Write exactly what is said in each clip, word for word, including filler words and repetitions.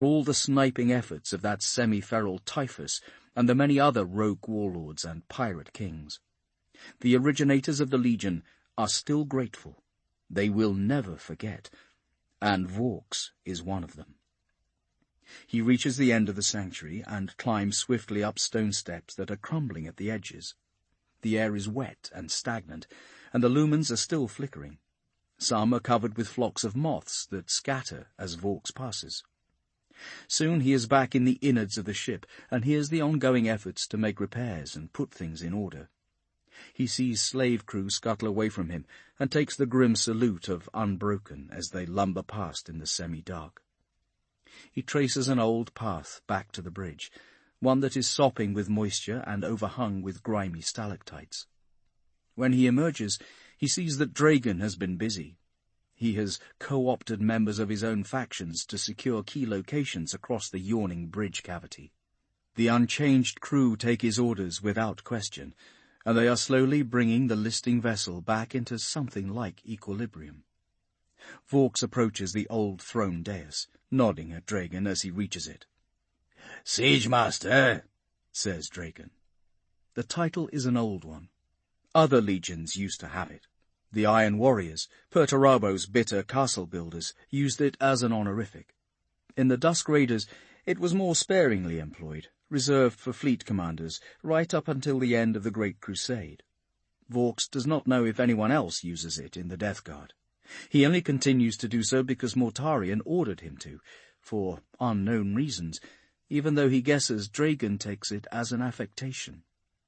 all the sniping efforts of that semi-feral Typhus and the many other rogue warlords and pirate kings. The originators of the Legion are still grateful. They will never forget, and Vaux is one of them. He reaches the end of the sanctuary and climbs swiftly up stone steps that are crumbling at the edges. The air is wet and stagnant, and the lumens are still flickering. Some are covered with flocks of moths that scatter as Vaux passes. Soon he is back in the innards of the ship and hears the ongoing efforts to make repairs and put things in order. He sees slave crew scuttle away from him and takes the grim salute of Unbroken as they lumber past in the semi-dark. He traces an old path back to the bridge, one that is sopping with moisture and overhung with grimy stalactites. When he emerges, he sees that Dragon has been busy. He has co-opted members of his own factions to secure key locations across the yawning bridge cavity. The unchanged crew take his orders without question, and they are slowly bringing the listing vessel back into something like equilibrium. Vaux approaches the old throne dais, nodding at Dragon as he reaches it. "Siege Master," says Dragon. The title is an old one. Other legions used to have it. The Iron Warriors, Perturabo's bitter castle builders, used it as an honorific. In the Dusk Raiders, it was more sparingly employed, reserved for fleet commanders, right up until the end of the Great Crusade. Vaux does not know if anyone else uses it in the Death Guard. He only continues to do so because Mortarion ordered him to, for unknown reasons, even though he guesses Dragon takes it as an affectation.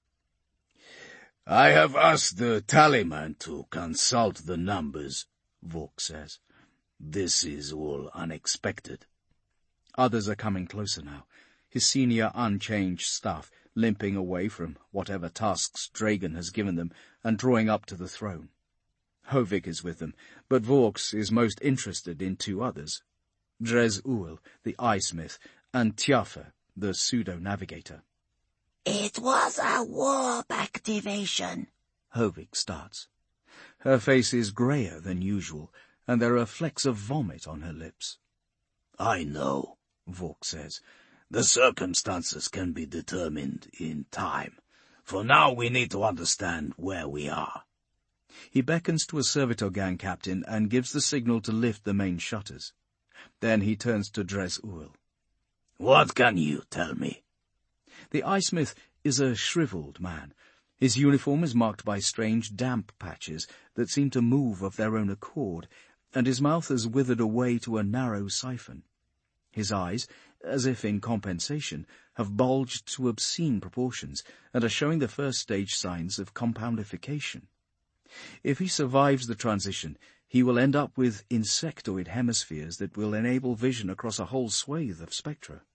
"I have asked the tallyman to consult the numbers," Vaux says. "This is all unexpected." Others are coming closer now, his senior unchanged staff limping away from whatever tasks Dragon has given them and drawing up to the throne. Hovig is with them, but Vaux is most interested in two others, Dres Uil, the eye-smith, and Tiafa, the pseudo-navigator. "It was a warp activation," Hovig starts. Her face is greyer than usual, and there are flecks of vomit on her lips. "I know," Vaux says. "The circumstances can be determined in time. For now we need to understand where we are." He beckons to a servitor gang captain and gives the signal to lift the main shutters. Then he turns to Dres Uil. "What can you tell me?" The eye-smith is a shriveled man. His uniform is marked by strange damp patches that seem to move of their own accord, and his mouth has withered away to a narrow siphon. His eyes, as if in compensation, have bulged to obscene proportions and are showing the first stage signs of compoundification. If he survives the transition, he will end up with insectoid hemispheres that will enable vision across a whole swathe of spectra.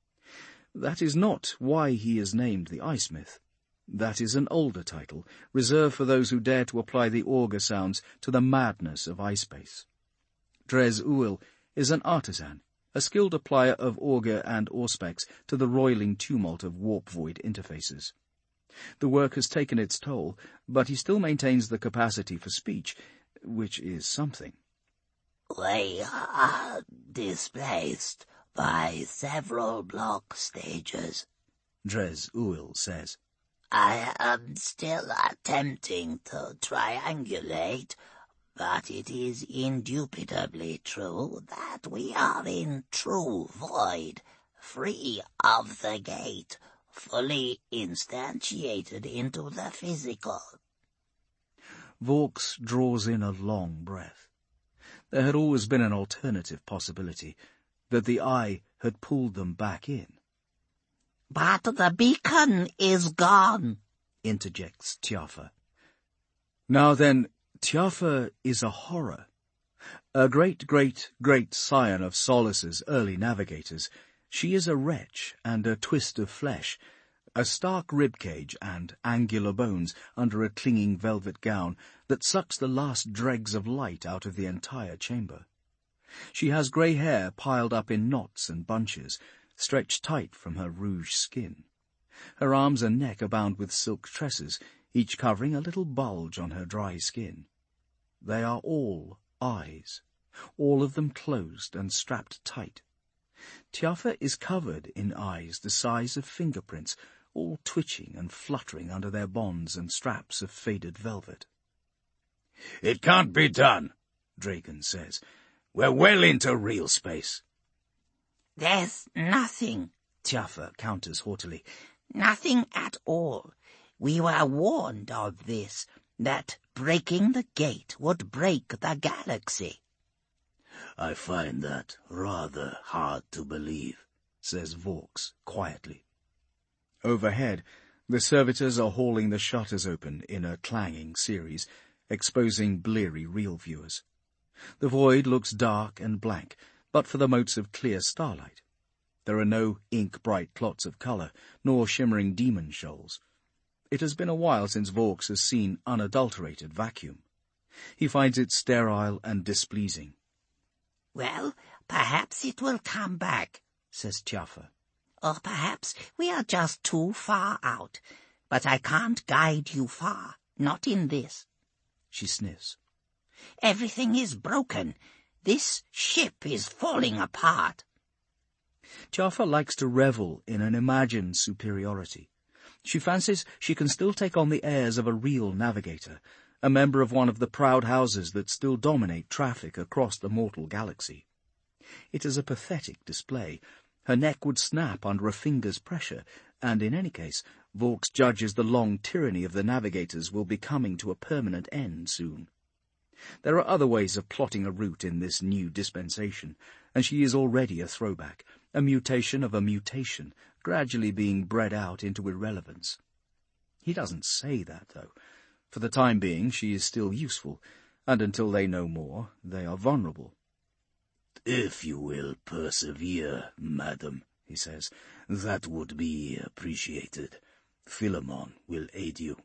That is not why he is named the Eye-Smith. That is an older title, reserved for those who dare to apply the auger sounds to the madness of eye-space. Dres Uil is an artisan, a skilled applier of auger and auspex to the roiling tumult of warp-void interfaces. The work has taken its toll, but he still maintains the capacity for speech, which is something. "We are displaced by several block stages," Dres Uil says. "I am still attempting to triangulate, but it is indubitably true that we are in true void, free of the gate, fully instantiated into the physical." Vaux draws in a long breath. There had always been an alternative possibility, that the eye had pulled them back in. "But the beacon is gone," interjects Tiafa. Now then, Tiafa is a horror. A great-great-great scion of Solus's early navigators, she is a wretch and a twist of flesh, a stark ribcage and angular bones under a clinging velvet gown that sucks the last dregs of light out of the entire chamber. She has grey hair piled up in knots and bunches, stretched tight from her rouge skin. Her arms and neck are bound with silk tresses, each covering a little bulge on her dry skin. They are all eyes, all of them closed and strapped tight. Tiafa is covered in eyes the size of fingerprints, all twitching and fluttering under their bonds and straps of faded velvet. "It can't be done," Dragon says. "We're well into real space." "There's nothing," Tiafa counters haughtily. "Nothing at all. We were warned of this, that breaking the gate would break the galaxy." "I find that rather hard to believe," says Vaux quietly. Overhead, the servitors are hauling the shutters open in a clanging series, exposing bleary real viewers. The void looks dark and blank, but for the motes of clear starlight. There are no ink-bright clots of colour, nor shimmering demon shoals. It has been a while since Vaux has seen unadulterated vacuum. He finds it sterile and displeasing. "Well, perhaps it will come back," says Tiafa. "or perhaps we are just too far out. But I can't guide you far, not in this." She sniffs. "Everything is broken. This ship is falling apart." Tiafa likes to revel in an imagined superiority. She fancies she can still take on the airs of a real navigator, a member of one of the proud houses that still dominate traffic across the mortal galaxy. It is a pathetic display. Her neck would snap under a finger's pressure, and in any case, Vaux judges the long tyranny of the navigators will be coming to a permanent end soon. There are other ways of plotting a route in this new dispensation, and she is already a throwback, a mutation of a mutation, gradually being bred out into irrelevance. He doesn't say that, though. For the time being, she is still useful, and until they know more, they are vulnerable. "If you will persevere, madam," he says, "that would be appreciated. Philemon will aid you."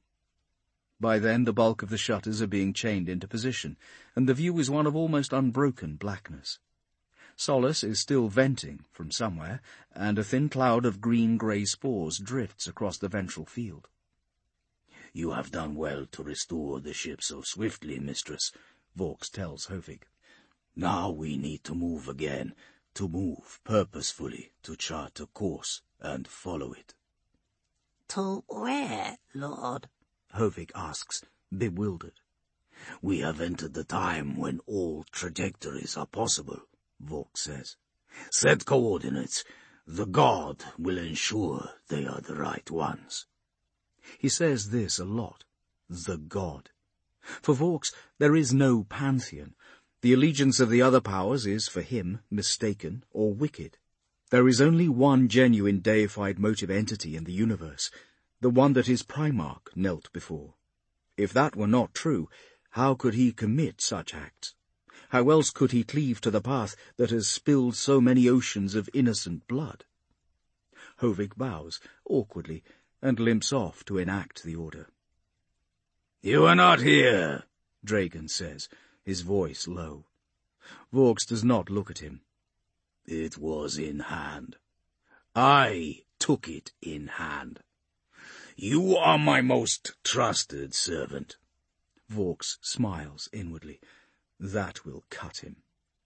By then the bulk of the shutters are being chained into position, and the view is one of almost unbroken blackness. Solace is still venting from somewhere, and a thin cloud of green-grey spores drifts across the ventral field. "You have done well to restore the ship so swiftly, mistress," Vaux tells Hovig. "Now we need to move again, to move purposefully, to chart a course and follow it." "To where, Lord?" Hovig asks, bewildered. "We have entered the time when all trajectories are possible," Vaux says. "Set coordinates. The god will ensure they are the right ones." He says this a lot. The god. For Vaux, there is no pantheon. The allegiance of the other powers is, for him, mistaken or wicked. There is only one genuine deified motive entity in the universe, the one that his Primarch knelt before. If that were not true, how could he commit such acts? How else could he cleave to the path that has spilled so many oceans of innocent blood? Hovig bows, awkwardly, and limps off to enact the order. "You are not here," Dragon says, his voice low. Vaux does not look at him. "It was in hand. I took it in hand. You are my most trusted servant." Vaux smiles inwardly. That will cut him.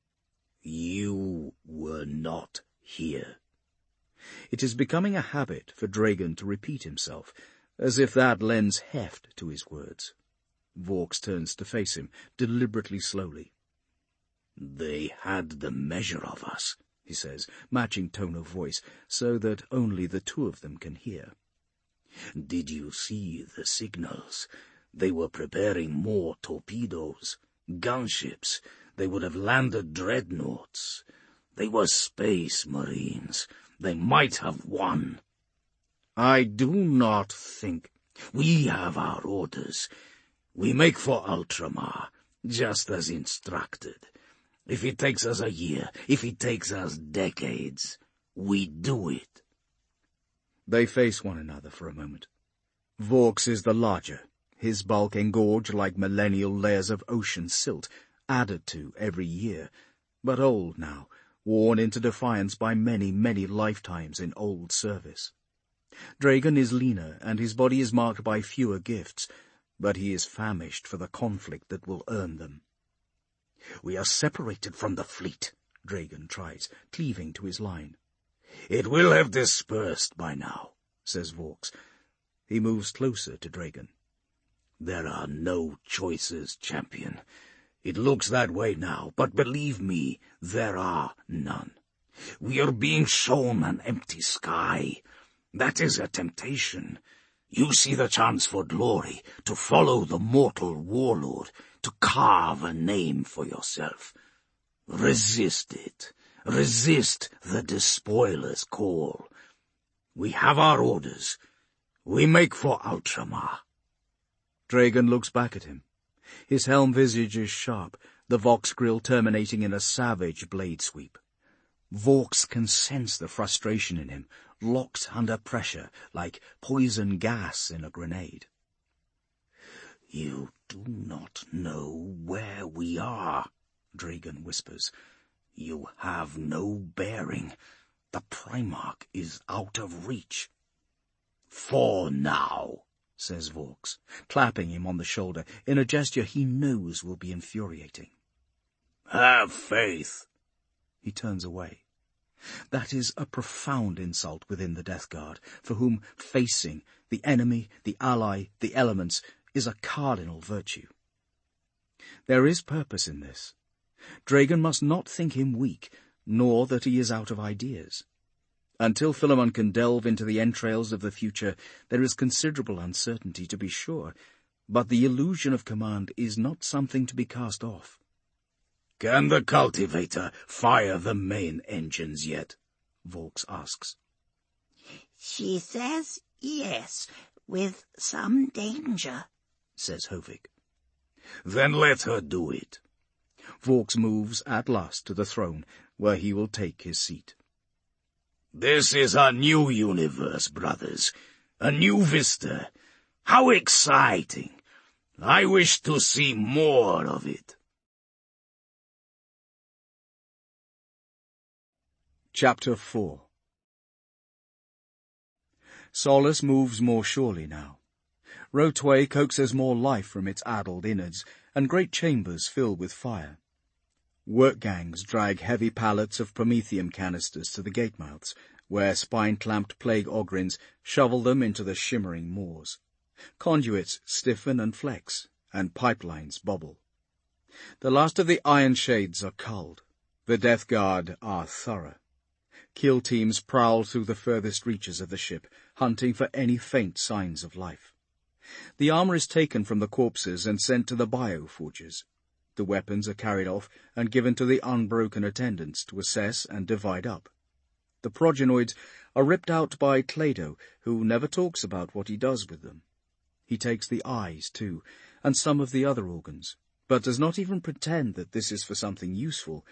"You were not here." It is becoming a habit for Dragon to repeat himself, as if that lends heft to his words. Vaux turns to face him, deliberately slowly. "They had the measure of us," he says, matching tone of voice, so that only the two of them can hear. "Did you see the signals? They were preparing more torpedoes, gunships. They would have landed dreadnoughts. They were space marines. They might have won." "I do not think—" "We have our orders. We make for Ultramar, just as instructed. If it takes us a year, if it takes us decades, we do it." They face one another for a moment. Vaux is the larger, his bulk engorged like millennial layers of ocean silt, added to every year, but old now, worn into defiance by many, many lifetimes in old service. Dragon is leaner, and his body is marked by fewer gifts, but he is famished for the conflict that will earn them. "We are separated from the fleet," Dragon tries, cleaving to his line. "It will have dispersed by now," says Vaux. He moves closer to Dragon. "There are no choices, champion. It looks that way now, but believe me, there are none. We are being shown an empty sky. That is a temptation. You see the chance for glory, to follow the mortal warlord, to carve a name for yourself. Resist it. Resist the despoiler's call. We have our orders. We make for Outramar." Dragon looks back at him. His helm visage is sharp, the Vox grill terminating in a savage blade sweep. Vaux can sense the frustration in him, locked under pressure like poison gas in a grenade. "You do not know where we are," Dragon whispers. "You have no bearing. The Primarch is out of reach." "For now," says Vaux, clapping him on the shoulder in a gesture he knows will be infuriating. "Have faith." He turns away. That is a profound insult within the Death Guard, for whom facing the enemy, the ally, the elements is a cardinal virtue. There is purpose in this. Dragon must not think him weak, nor that he is out of ideas. Until Philemon can delve into the entrails of the future, there is considerable uncertainty, to be sure, but the illusion of command is not something to be cast off. "Can the cultivator fire the main engines yet?" Vaux asks. "She says yes, with some danger," says Hovig. "Then let her do it." Vaux moves at last to the throne, where he will take his seat. "This is a new universe, brothers. A new vista. How exciting! I wish to see more of it." Chapter four. Solus moves more surely now. Rotway coaxes more life from its addled innards, and great chambers fill with fire. Work gangs drag heavy pallets of promethium canisters to the gate mouths, where spine-clamped plague ogrins shovel them into the shimmering moors. Conduits stiffen and flex, and pipelines bubble. The last of the iron shades are culled. The Death Guard are thorough. Kill teams prowl through the furthest reaches of the ship, hunting for any faint signs of life. The armor is taken from the corpses and sent to the bioforges. The weapons are carried off and given to the unbroken attendants to assess and divide up. The progenoids are ripped out by Clado, who never talks about what he does with them. He takes the eyes, too, and some of the other organs, but does not even pretend that this is for something useful.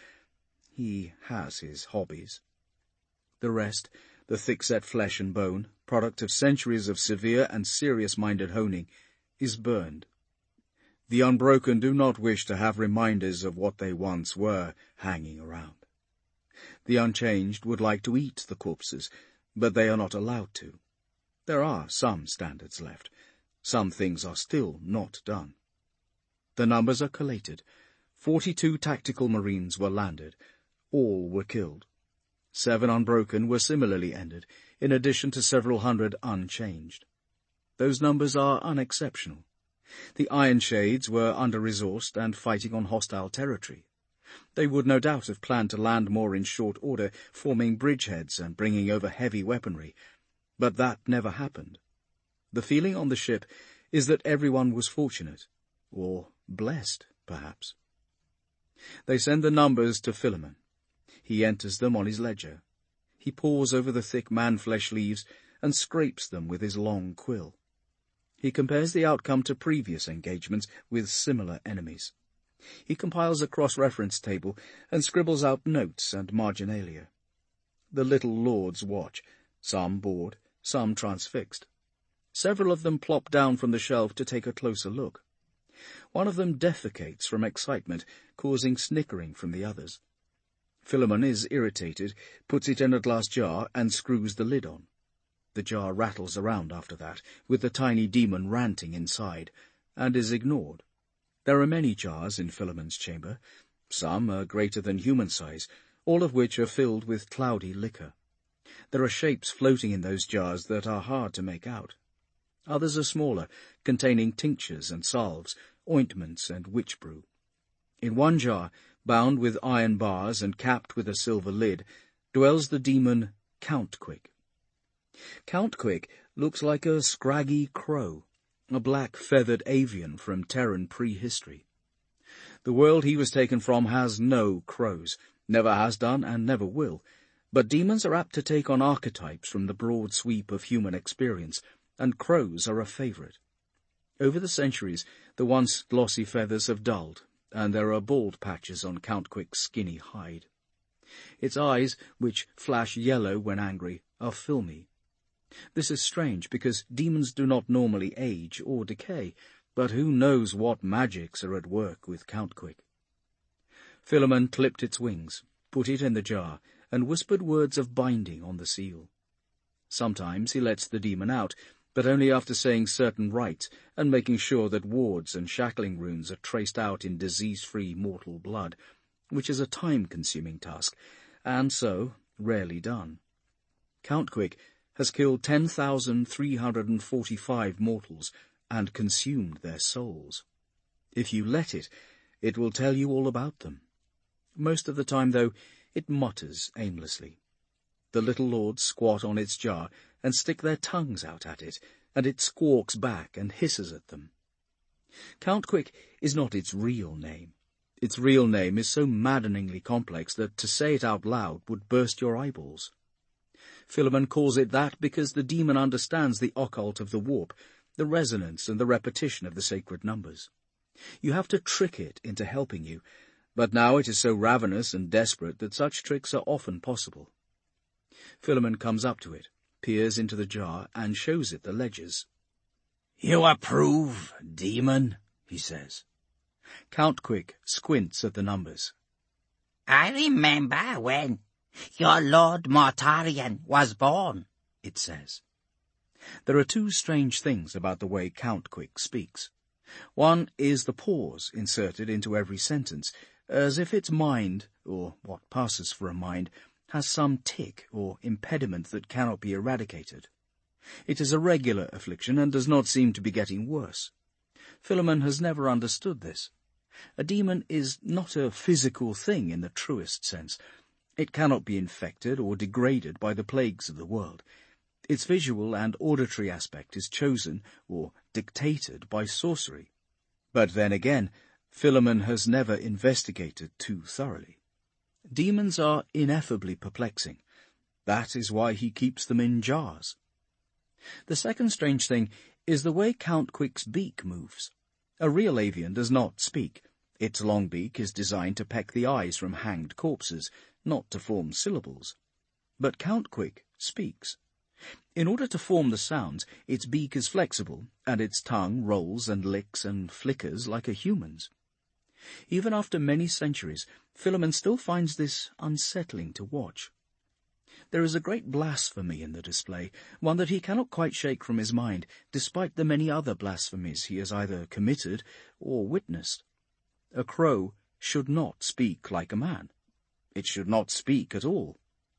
He has his hobbies. The rest, the thick-set flesh and bone, product of centuries of severe and serious-minded honing, is burned. The unbroken do not wish to have reminders of what they once were hanging around. The unchanged would like to eat the corpses, but they are not allowed to. There are some standards left. Some things are still not done. The numbers are collated. Forty-two tactical marines were landed. All were killed. Seven unbroken were similarly ended, in addition to several hundred unchanged. Those numbers are unexceptional. The Iron Shades were under-resourced and fighting on hostile territory. They would no doubt have planned to land more in short order, forming bridgeheads and bringing over heavy weaponry, but that never happened. The feeling on the ship is that everyone was fortunate, or blessed, perhaps. They send the numbers to Philemon. He enters them on his ledger. He pores over the thick man-flesh leaves and scrapes them with his long quill. He compares the outcome to previous engagements with similar enemies. He compiles a cross-reference table and scribbles out notes and marginalia. The little lords watch, some bored, some transfixed. Several of them plop down from the shelf to take a closer look. One of them defecates from excitement, causing snickering from the others. Philemon is irritated, puts it in a glass jar, and screws the lid on. The jar rattles around after that, with the tiny demon ranting inside, and is ignored. There are many jars in Philemon's chamber. Some are greater than human size, all of which are filled with cloudy liquor. There are shapes floating in those jars that are hard to make out. Others are smaller, containing tinctures and salves, ointments and witch brew. In one jar, bound with iron bars and capped with a silver lid, dwells the demon Count-Quick. Count-Quick looks like a scraggy crow, a black feathered avian from Terran prehistory. The world he was taken from has no crows, never has done and never will, but demons are apt to take on archetypes from the broad sweep of human experience, and crows are a favourite. Over the centuries, the once glossy feathers have dulled, and there are bald patches on Count-Quick's skinny hide. Its eyes, which flash yellow when angry, are filmy. This is strange, because demons do not normally age or decay, but who knows what magics are at work with Count-Quick. Philemon clipped its wings, put it in the jar, and whispered words of binding on the seal. Sometimes he lets the demon out, but only after saying certain rites and making sure that wards and shackling runes are traced out in disease-free mortal blood, which is a time-consuming task, and so rarely done. Count-Quick has killed ten thousand three hundred forty-five mortals and consumed their souls. If you let it, it will tell you all about them. Most of the time, though, it mutters aimlessly. The little lords squat on its jar and stick their tongues out at it, and it squawks back and hisses at them. Count-Quick is not its real name. Its real name is so maddeningly complex that to say it out loud would burst your eyeballs. Philemon calls it that because the demon understands the occult of the warp, the resonance and the repetition of the sacred numbers. You have to trick it into helping you, but now it is so ravenous and desperate that such tricks are often possible. Philemon comes up to it, peers into the jar, and shows it the ledgers. "You approve, demon?" he says. Count-Quick squints at the numbers. "I remember when your Lord Mortarion was born," it says. There are two strange things about the way Count-Quick speaks. One is the pause inserted into every sentence, as if its mind, or what passes for a mind, has some tick or impediment that cannot be eradicated. It is a regular affliction and does not seem to be getting worse. Philemon has never understood this. A demon is not a physical thing in the truest sense. It cannot be infected or degraded by the plagues of the world. Its visual and auditory aspect is chosen or dictated by sorcery. But then again, Philemon has never investigated too thoroughly. Demons are ineffably perplexing. That is why he keeps them in jars. The second strange thing is the way Count-Quick's beak moves. A real avian does not speak. Its long beak is designed to peck the eyes from hanged corpses, not to form syllables. But Count-Quick speaks. In order to form the sounds, its beak is flexible, and its tongue rolls and licks and flickers like a human's. Even after many centuries, Philemon still finds this unsettling to watch. There is a great blasphemy in the display, one that he cannot quite shake from his mind, despite the many other blasphemies he has either committed or witnessed. A crow should not speak like a man. It should not speak at all.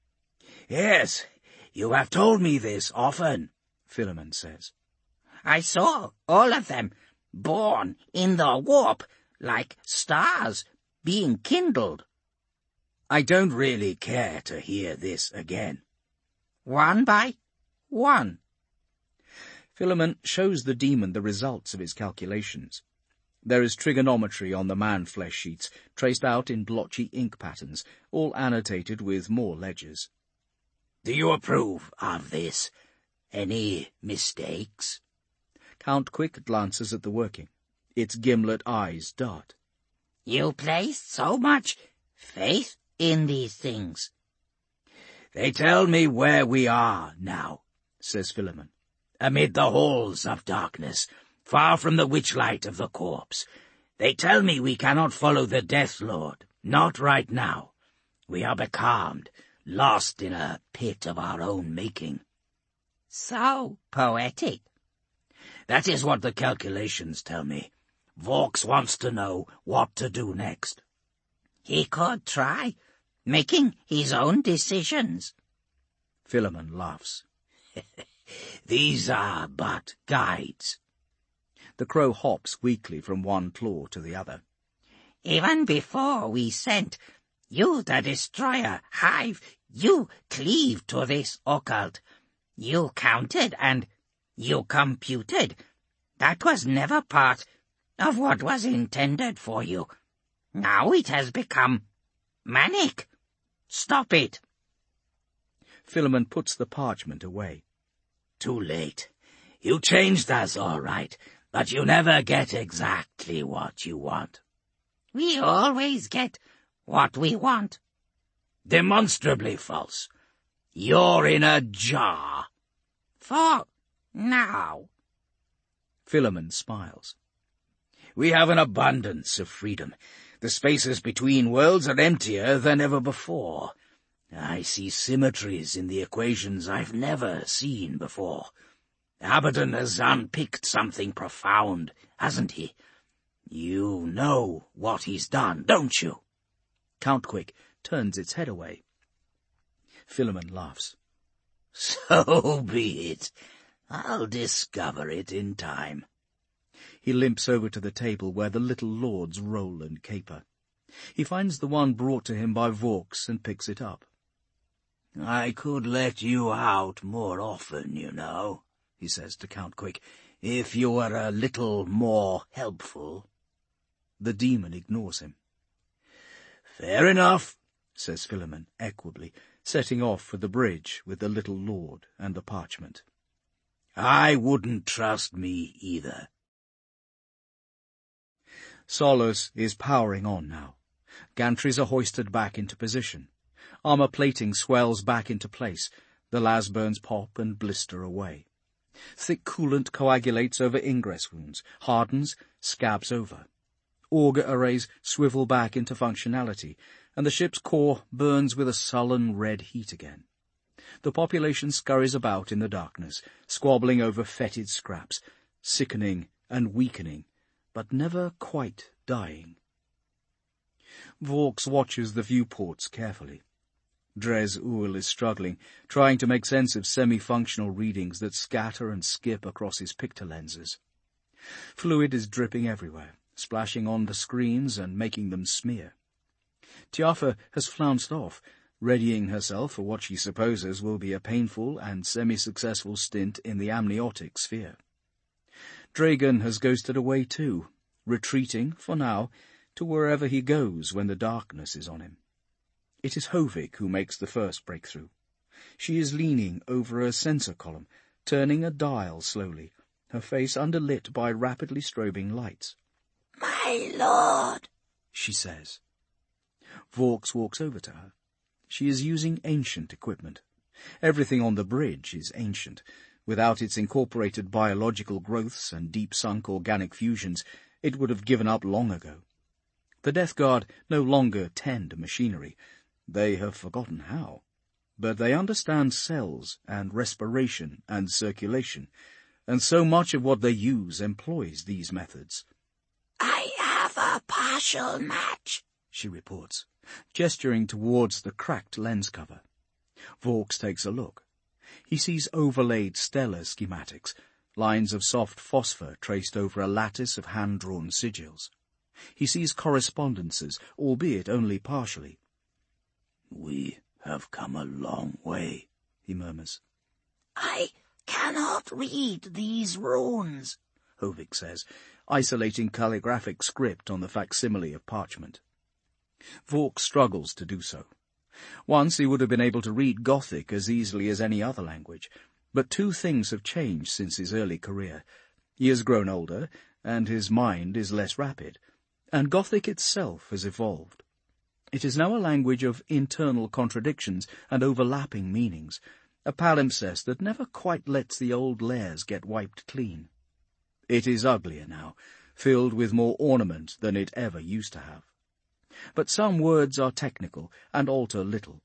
"Yes, you have told me this often," Philemon says. "I saw all of them born in the warp, like stars being kindled." "I don't really care to hear this again." "One by one." Philemon shows the demon the results of his calculations. There is trigonometry on the man-flesh sheets, traced out in blotchy ink patterns, all annotated with more ledgers. "Do you approve of this? Any mistakes?" Count-Quick glances at the working. Its gimlet eyes dart. "You place so much faith in these things." "They tell me where we are now," says Philemon. "Amid the halls of darkness, far from the witch-light of the corpse. They tell me we cannot follow the Death Lord, not right now. We are becalmed, lost in a pit of our own making." "So poetic." "That is what the calculations tell me. Vaux wants to know what to do next." "He could try making his own decisions. Philemon laughs. These are but guides. The crow hops weakly from one claw to the other. Even before we sent you, the destroyer, Hive, you cleaved to this occult. You counted and you computed. That was never part of what was intended for you. Now it has become manic. Stop it. Philemon puts the parchment away. Too late. You changed us all right, but you never get exactly what you want. We always get what we want. Demonstrably false. You're in a jar. For now. Philemon smiles. We have an abundance of freedom. The spaces between worlds are emptier than ever before. I see symmetries in the equations I've never seen before. Abaddon has unpicked something profound, hasn't he? You know what he's done, don't you? Count Quick turns its head away. Philemon laughs. So be it. I'll discover it in time. He limps over to the table where the little lords roll and caper. He finds the one brought to him by Vaux and picks it up. I could let you out more often, you know, he says to Count Quick, if you were a little more helpful. The demon ignores him. Fair enough, says Philemon equably, setting off for the bridge with the little lord and the parchment. I wouldn't trust me either. Solos is powering on now. Gantries are hoisted back into position. Armour plating swells back into place. The lasburns pop and blister away. Thick coolant coagulates over ingress wounds, hardens, scabs over. Auger arrays swivel back into functionality, and the ship's core burns with a sullen red heat again. The population scurries about in the darkness, squabbling over fetid scraps, sickening and weakening, but never quite dying. Vaux watches the viewports carefully. Dres Uhl is struggling, trying to make sense of semi-functional readings that scatter and skip across his picture lenses. Fluid is dripping everywhere, splashing on the screens and making them smear. Tiafa has flounced off, readying herself for what she supposes will be a painful and semi-successful stint in the amniotic sphere. Dragon has ghosted away too, retreating, for now, to wherever he goes when the darkness is on him. It is Hovig who makes the first breakthrough. She is leaning over a sensor column, turning a dial slowly, her face underlit by rapidly strobing lights. "My lord," she says. Vaux walks over to her. She is using ancient equipment. Everything on the bridge is ancient. Without its incorporated biological growths and deep-sunk organic fusions, it would have given up long ago. The Death Guard no longer tend machinery. They have forgotten how. But they understand cells and respiration and circulation, and so much of what they use employs these methods. "I have a partial match," she reports, gesturing towards the cracked lens cover. Vaux takes a look. He sees overlaid stellar schematics, lines of soft phosphor traced over a lattice of hand-drawn sigils. He sees correspondences, albeit only partially. "We have come a long way," he murmurs. "I cannot read these runes," Hovig says, isolating calligraphic script on the facsimile of parchment. Vaux struggles to do so. Once he would have been able to read Gothic as easily as any other language, but two things have changed since his early career. He has grown older, and his mind is less rapid, and Gothic itself has evolved. It is now a language of internal contradictions and overlapping meanings, a palimpsest that never quite lets the old layers get wiped clean. It is uglier now, filled with more ornament than it ever used to have. But some words are technical and alter little.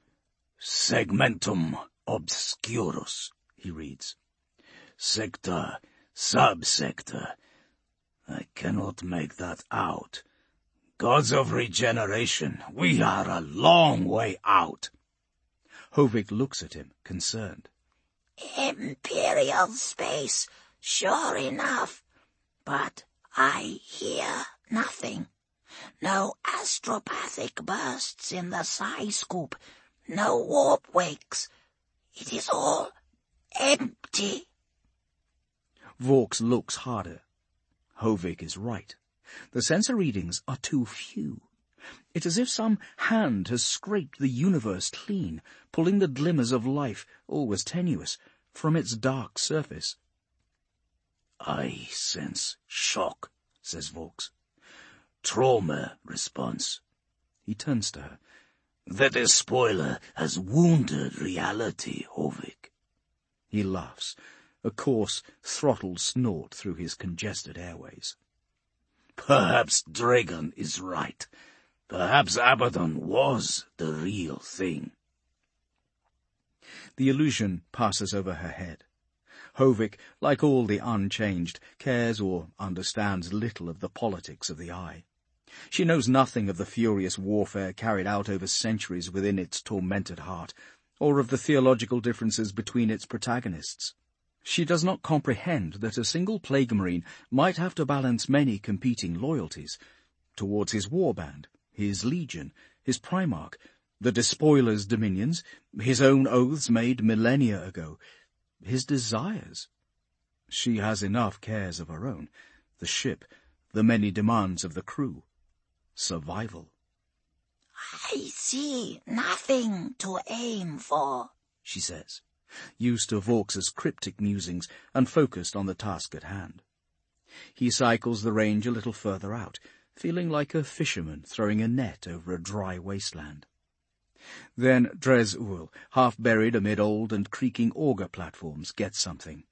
"Segmentum obscurus," he reads. "Sector, subsector. I cannot make that out. Gods of regeneration, we are a long way out. Hovig looks at him, concerned. Imperial space, sure enough. But I hear nothing. No astropathic bursts in the psi scoop. No warp wakes. It is all empty. Vaux looks harder. Hovig is right. The sensor readings are too few. It's as if some hand has scraped the universe clean, pulling the glimmers of life, always tenuous, from its dark surface. I sense shock, says Vaux. Trauma response. He turns to her. The despoiler has wounded reality, Hovig. He laughs, a coarse, throttled snort through his congested airways. Perhaps Dragon is right. Perhaps Abaddon was the real thing. The illusion passes over her head. Hovig, like all the unchanged, cares or understands little of the politics of the Eye. She knows nothing of the furious warfare carried out over centuries within its tormented heart, or of the theological differences between its protagonists. She does not comprehend that a single Plague Marine might have to balance many competing loyalties towards his warband, his legion, his Primarch, the Despoiler's dominions, his own oaths made millennia ago, his desires. She has enough cares of her own, the ship, the many demands of the crew. Survival. I see nothing to aim for, she says, used to Vaux's cryptic musings and focused on the task at hand. He cycles the range a little further out, feeling like a fisherman throwing a net over a dry wasteland. Then Dres Uil, half buried amid old and creaking auger platforms, gets something.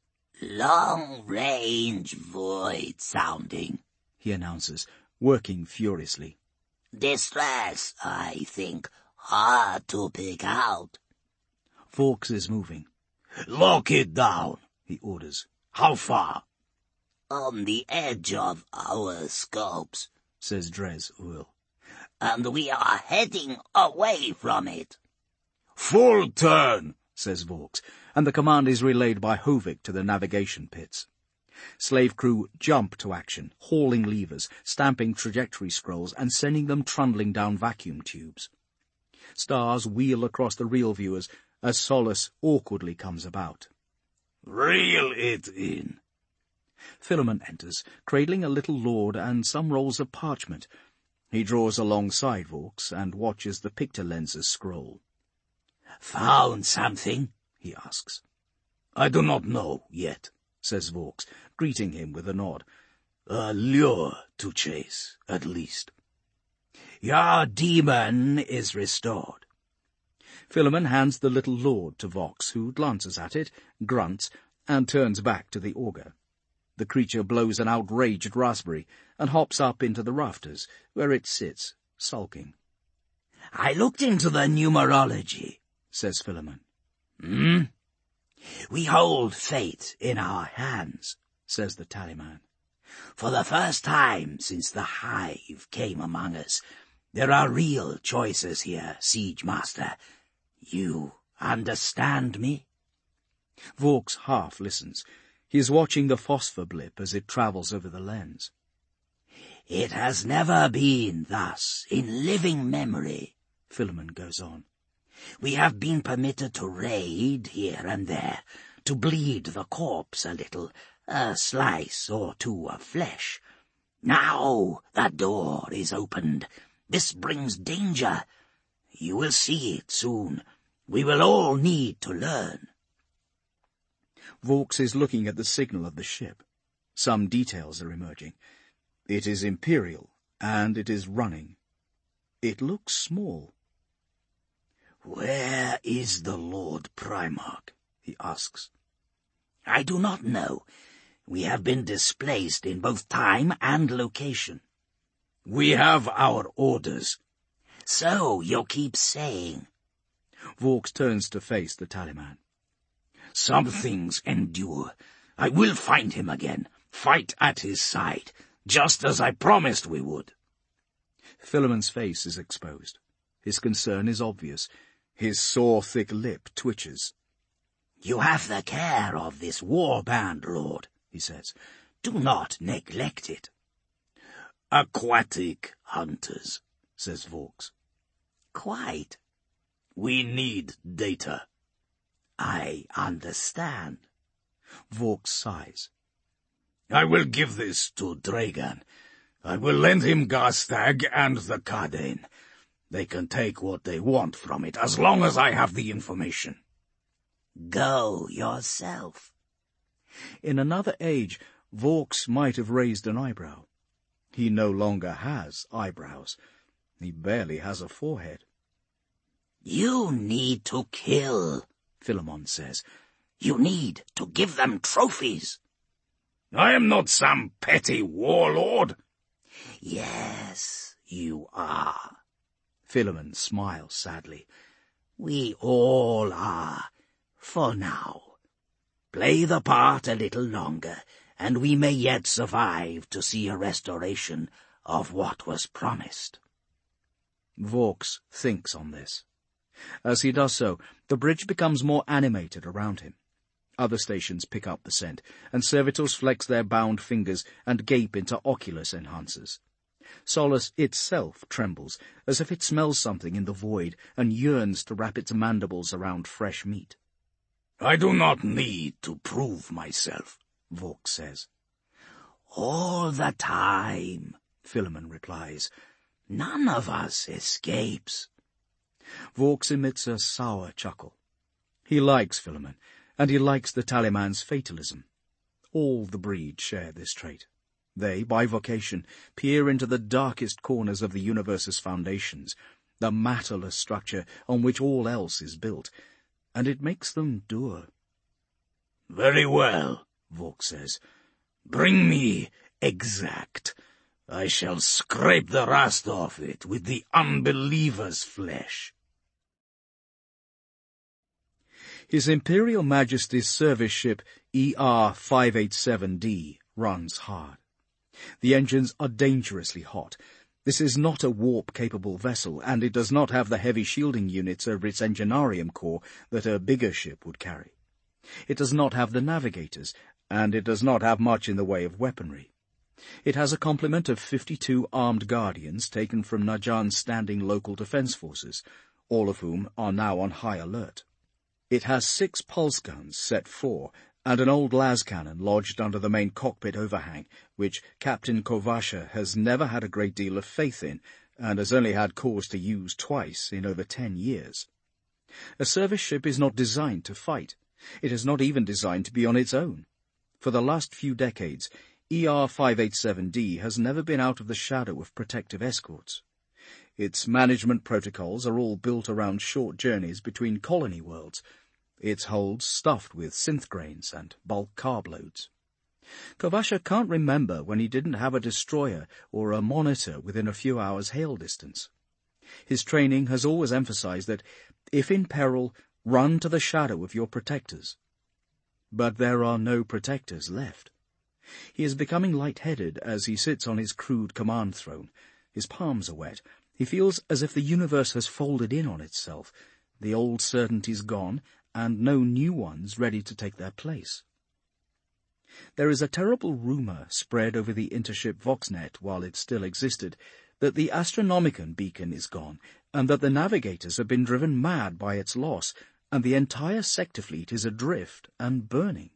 Long-range void sounding, he announces, working furiously. Distress, I think. Hard to pick out. Vaux is moving. Lock it down, he orders. How far? On the edge of our scopes, says Dres Uil. And we are heading away from it. Full turn, says Vaux, and the command is relayed by Hovig to the navigation pits. Slave crew jump to action, hauling levers, stamping trajectory scrolls, and sending them trundling down vacuum tubes. Stars wheel across the reel viewers as Solace awkwardly comes about. Reel it in. Philemon enters, cradling a little lord and some rolls of parchment. He draws alongside Vaux and watches the picture lenses scroll. Found something? He asks. I do not know yet, says Vaux, greeting him with a nod. A lure to chase, at least. Your demon is restored. Philemon hands the little lord to Vaux, who glances at it, grunts, and turns back to the auger. The creature blows an outraged raspberry and hops up into the rafters, where it sits, sulking. I looked into the numerology, says Philemon. Hmm? We hold fate in our hands, says the tallyman. For the first time since the Hive came among us, there are real choices here, Siege Master. You understand me? Vaux half listens. He is watching the phosphor blip as it travels over the lens. It has never been thus in living memory, Philemon goes on. We have been permitted to raid here and there, to bleed the corpse a little, a slice or two of flesh. Now the door is opened. This brings danger. You will see it soon. We will all need to learn. Vaux is looking at the signal of the ship. Some details are emerging. It is Imperial, and it is running. It looks small. Where is the Lord Primarch? He asks. I do not know. We have been displaced in both time and location. We have our orders. So you keep saying. Vaux turns to face the tallyman. Some things endure. I will find him again, fight at his side, just as I promised we would. Philemon's face is exposed. His concern is obvious. His sore, thick lip twitches. "You have the care of this war band, Lord," he says. "Do not neglect it." "Aquatic hunters," says Vaux. "Quite." "We need data." "I understand." Vaux sighs. "I will give this to Dragan. I will lend him Garstag and the Cardane. They can take what they want from it, as long as I have the information." "Go yourself." In another age, Vaux might have raised an eyebrow. He no longer has eyebrows. He barely has a forehead. "You need to kill," Philemon says. "You need to give them trophies." "I am not some petty warlord." "Yes, you are." Philemon smiles sadly. "We all are, for now. Play the part a little longer, and we may yet survive to see a restoration of what was promised." Vaux thinks on this. As he does so, the bridge becomes more animated around him. Other stations pick up the scent, and servitors flex their bound fingers and gape into oculus enhancers. Solus itself trembles, as if it smells something in the void and yearns to wrap its mandibles around fresh meat. "I do not need to prove myself," Vaux says. "All the time," Philemon replies. "None of us escapes." Vaux emits a sour chuckle. He likes Philemon, and he likes the Taliman's fatalism. All the breed share this trait. They, by vocation, peer into the darkest corners of the universe's foundations, the matterless structure on which all else is built, and it makes them dour. "Very well," Vaux says. "Bring me exact. I shall scrape the rust off it with the unbeliever's flesh." His Imperial Majesty's service ship E R five eighty-seven D runs hard. The engines are dangerously hot. This is not a warp-capable vessel, and it does not have the heavy shielding units over its enginarium core that a bigger ship would carry. It does not have the navigators, and it does not have much in the way of weaponry. It has a complement of fifty-two armed guardians taken from Najan's standing local defense forces, all of whom are now on high alert. It has six pulse guns set fore, and an old las cannon lodged under the main cockpit overhang, which Captain Kovasha has never had a great deal of faith in, and has only had cause to use twice in over ten years. A service ship is not designed to fight. It is not even designed to be on its own. For the last few decades, E R five eighty-seven D has never been out of the shadow of protective escorts. Its management protocols are all built around short journeys between colony worlds, its holds stuffed with synth grains and bulk carb loads. Kovasha can't remember when he didn't have a destroyer or a monitor within a few hours' hail distance. His training has always emphasized that, if in peril, run to the shadow of your protectors. But there are no protectors left. He is becoming light-headed as he sits on his crude command throne. His palms are wet. He feels as if the universe has folded in on itself, the old certainties gone, and no new ones ready to take their place. There is a terrible rumour spread over the intership Voxnet while it still existed, that the Astronomicon beacon is gone, and that the navigators have been driven mad by its loss, and the entire sector fleet is adrift and burning.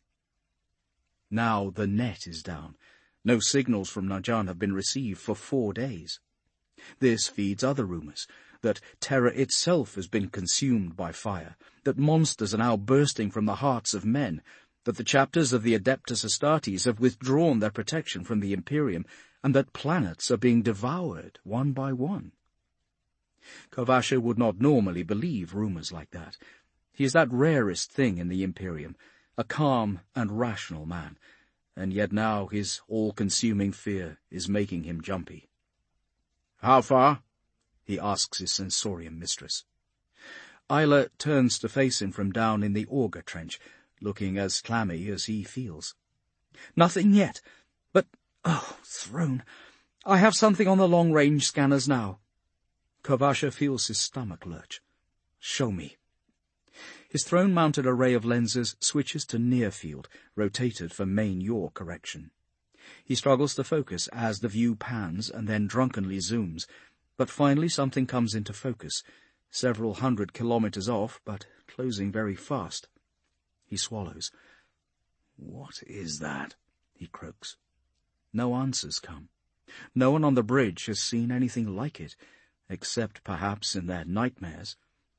Now the net is down. No signals from Najan have been received for four days. This feeds other rumours, that Terra itself has been consumed by fire, that monsters are now bursting from the hearts of men, that the chapters of the Adeptus Astartes have withdrawn their protection from the Imperium, and that planets are being devoured one by one. Kovasha would not normally believe rumours like that. He is that rarest thing in the Imperium, a calm and rational man, and yet now his all-consuming fear is making him jumpy. "How far?" he asks his sensorium mistress. Isla turns to face him from down in the auger trench, looking as clammy as he feels. "Nothing yet. But, oh, throne, I have something on the long-range scanners now. Kovasha feels his stomach lurch. Show me. His throne-mounted array of lenses switches to near field, rotated for main yaw correction. He struggles to focus as the view pans and then drunkenly zooms, but finally something comes into focus, several hundred kilometers off, but closing very fast. He swallows. What is that? He croaks. No answers come. No one on the bridge has seen anything like it, except perhaps in their nightmares.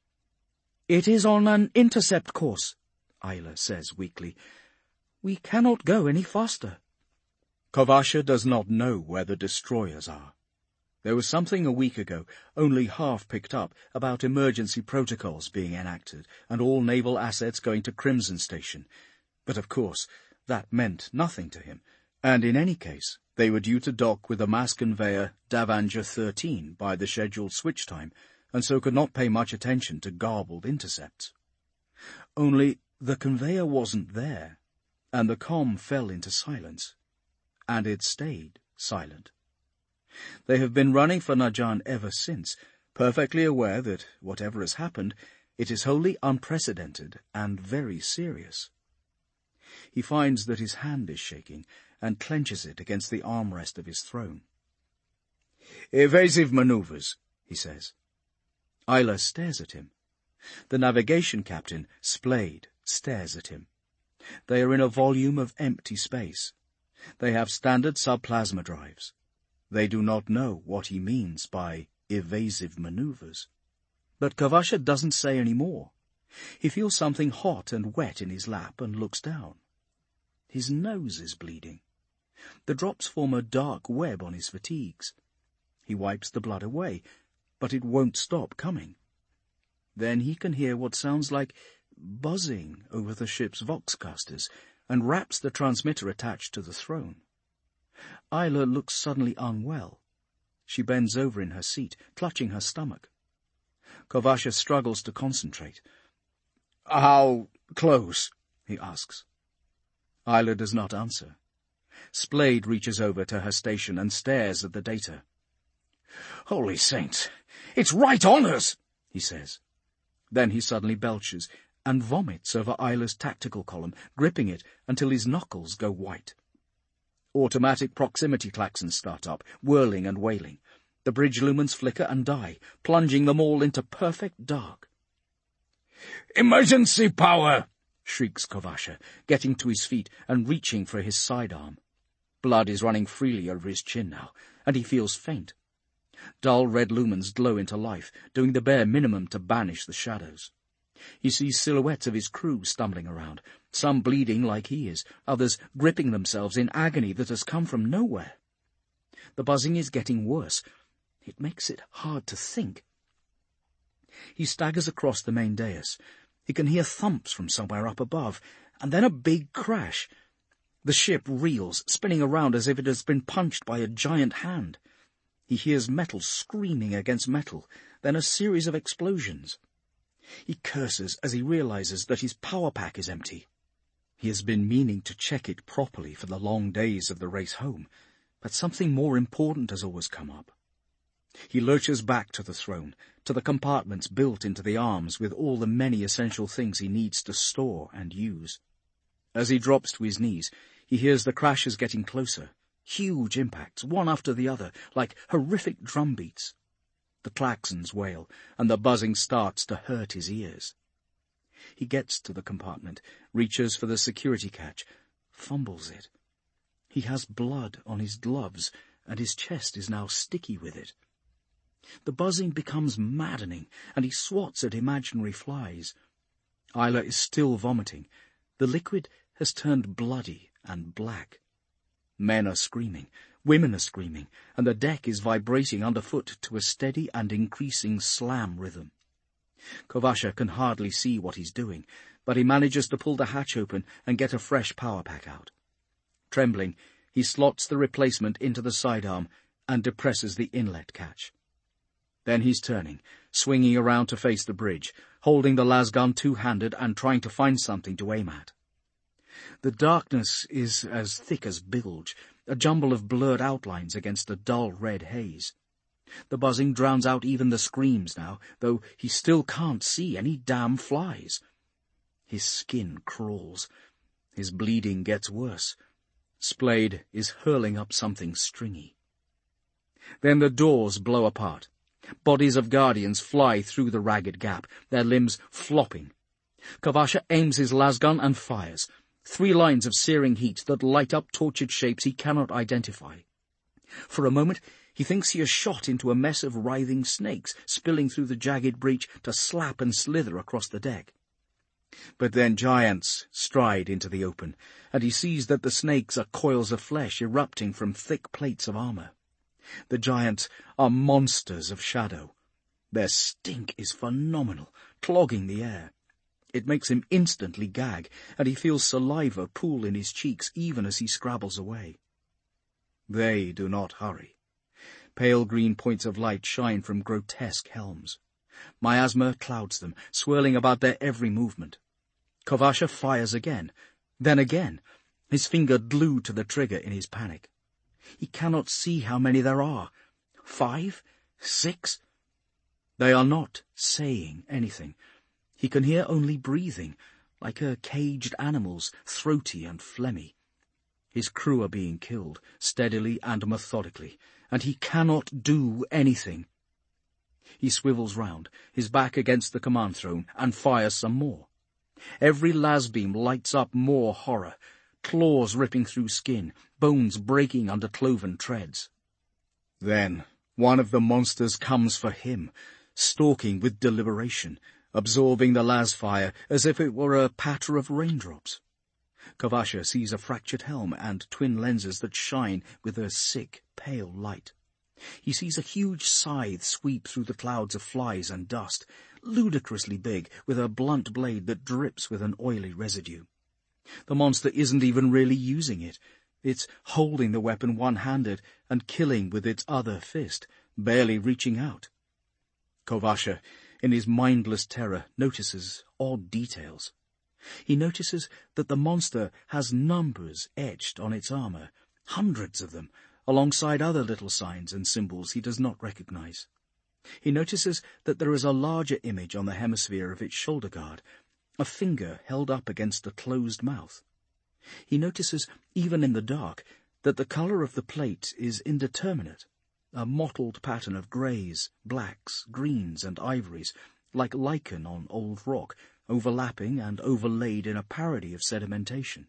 It is on an intercept course, Isla says weakly. We cannot go any faster. Kovasha does not know where the destroyers are. There was something a week ago, only half picked up, about emergency protocols being enacted and all naval assets going to Crimson Station. But of course, that meant nothing to him, and in any case, they were due to dock with the mass conveyor Davanger thirteen by the scheduled switch time, and so could not pay much attention to garbled intercepts. Only the conveyor wasn't there, and the comm fell into silence. And it stayed silent. They have been running for Najan ever since, perfectly aware that, whatever has happened, it is wholly unprecedented and very serious. He finds that his hand is shaking, and clenches it against the armrest of his throne. "Evasive maneuvers," he says. Isla stares at him. The navigation captain, Splade, stares at him. They are in a volume of empty space. They have standard subplasma drives. They do not know what he means by evasive maneuvers. But Kovasha doesn't say any more. He feels something hot and wet in his lap and looks down. His nose is bleeding. The drops form a dark web on his fatigues. He wipes the blood away, but it won't stop coming. Then he can hear what sounds like buzzing over the ship's voxcasters, and raps the transmitter attached to the throne. Isla looks suddenly unwell. She bends over in her seat, clutching her stomach. Kovasha struggles to concentrate. "How close?" he asks. Isla does not answer. Splade reaches over to her station and stares at the data. "Holy saints! It's right on us!" he says. Then he suddenly belches and vomits over Isla's tactical column, gripping it until his knuckles go white. Automatic proximity klaxons start up, whirling and wailing. The bridge lumens flicker and die, plunging them all into perfect dark. "Emergency power!" shrieks Kovasha, getting to his feet and reaching for his sidearm. Blood is running freely over his chin now, and he feels faint. Dull red lumens glow into life, doing the bare minimum to banish the shadows. He sees silhouettes of his crew stumbling around, some bleeding like he is, others gripping themselves in agony that has come from nowhere. The buzzing is getting worse. It makes it hard to think. He staggers across the main dais. He can hear thumps from somewhere up above, and then a big crash. The ship reels, spinning around as if it has been punched by a giant hand. He hears metal screaming against metal, then a series of explosions. He curses as he realizes that his power pack is empty. He has been meaning to check it properly for the long days of the race home, but something more important has always come up. He lurches back to the throne, to the compartments built into the arms with all the many essential things he needs to store and use. As he drops to his knees, he hears the crashes getting closer, huge impacts, one after the other, like horrific drumbeats. The klaxons wail, and the buzzing starts to hurt his ears. He gets to the compartment, reaches for the security catch, fumbles it. He has blood on his gloves, and his chest is now sticky with it. The buzzing becomes maddening, and he swats at imaginary flies. Isla is still vomiting. The liquid has turned bloody and black. Men are screaming, women are screaming, and the deck is vibrating underfoot to a steady and increasing slam rhythm. Kovasha can hardly see what he's doing, but he manages to pull the hatch open and get a fresh power pack out. Trembling, he slots the replacement into the sidearm and depresses the inlet catch. Then he's turning, swinging around to face the bridge, holding the lasgun two-handed and trying to find something to aim at. The darkness is as thick as bilge, a jumble of blurred outlines against a dull red haze. The buzzing drowns out even the screams now, though he still can't see any damn flies. His skin crawls. His bleeding gets worse. Splade is hurling up something stringy. Then the doors blow apart. Bodies of guardians fly through the ragged gap, their limbs flopping. Kvasha aims his lasgun and fires. Three lines of searing heat that light up tortured shapes he cannot identify. For a moment he thinks he has shot into a mess of writhing snakes, spilling through the jagged breach to slap and slither across the deck. But then giants stride into the open, and he sees that the snakes are coils of flesh erupting from thick plates of armor. The giants are monsters of shadow. Their stink is phenomenal, clogging the air. It makes him instantly gag, and he feels saliva pool in his cheeks even as he scrabbles away. They do not hurry. Pale green points of light shine from grotesque helms. Miasma clouds them, swirling about their every movement. Kvasha fires again, then again, his finger glued to the trigger in his panic. He cannot see how many there are. Five? Six? They are not saying anything. He can hear only breathing, like a caged animal's, throaty and phlegmy. His crew are being killed, steadily and methodically, and he cannot do anything. He swivels round, his back against the command throne, and fires some more. Every lasbeam lights up more horror, claws ripping through skin, bones breaking under cloven treads. Then one of the monsters comes for him, stalking with deliberation, absorbing the lasfire as if it were a patter of raindrops. Kvasha sees a fractured helm and twin lenses that shine with a sick, pale light. He sees a huge scythe sweep through the clouds of flies and dust, ludicrously big, with a blunt blade that drips with an oily residue. The monster isn't even really using it. It's holding the weapon one-handed and killing with its other fist, barely reaching out. Kvasha, in his mindless terror, notices odd details. He notices that the monster has numbers etched on its armor, hundreds of them, alongside other little signs and symbols he does not recognize. He notices that there is a larger image on the hemisphere of its shoulder guard, a finger held up against a closed mouth. He notices, even in the dark, that the color of the plate is indeterminate, a mottled pattern of greys, blacks, greens, and ivories, like lichen on old rock, overlapping and overlaid in a parody of sedimentation.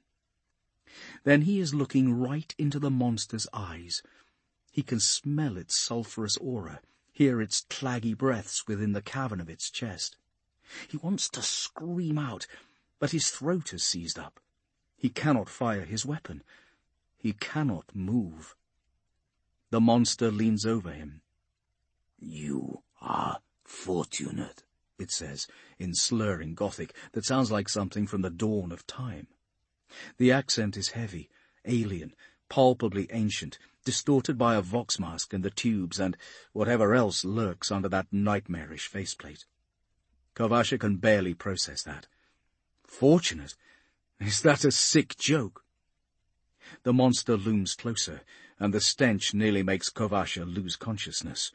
Then he is looking right into the monster's eyes. He can smell its sulphurous aura, hear its claggy breaths within the cavern of its chest. He wants to scream out, but his throat is seized up. He cannot fire his weapon. He cannot move. The monster leans over him. "You are fortunate," it says, in slurring Gothic that sounds like something from the dawn of time. The accent is heavy, alien, palpably ancient, distorted by a vox mask and the tubes and whatever else lurks under that nightmarish faceplate. Kvasha can barely process that. Fortunate? Is that a sick joke? The monster looms closer, and the stench nearly makes Kvasha lose consciousness.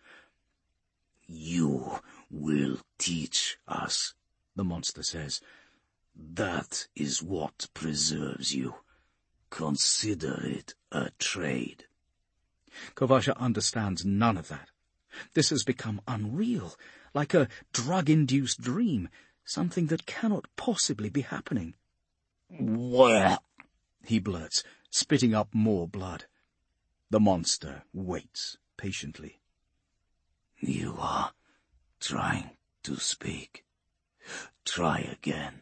"You will teach us," the monster says. "That is what preserves you. Consider it a trade." Kvasha understands none of that. This has become unreal, like a drug-induced dream, something that cannot possibly be happening. "Where?" he blurts, spitting up more blood. The monster waits patiently. "You are trying to speak. Try again."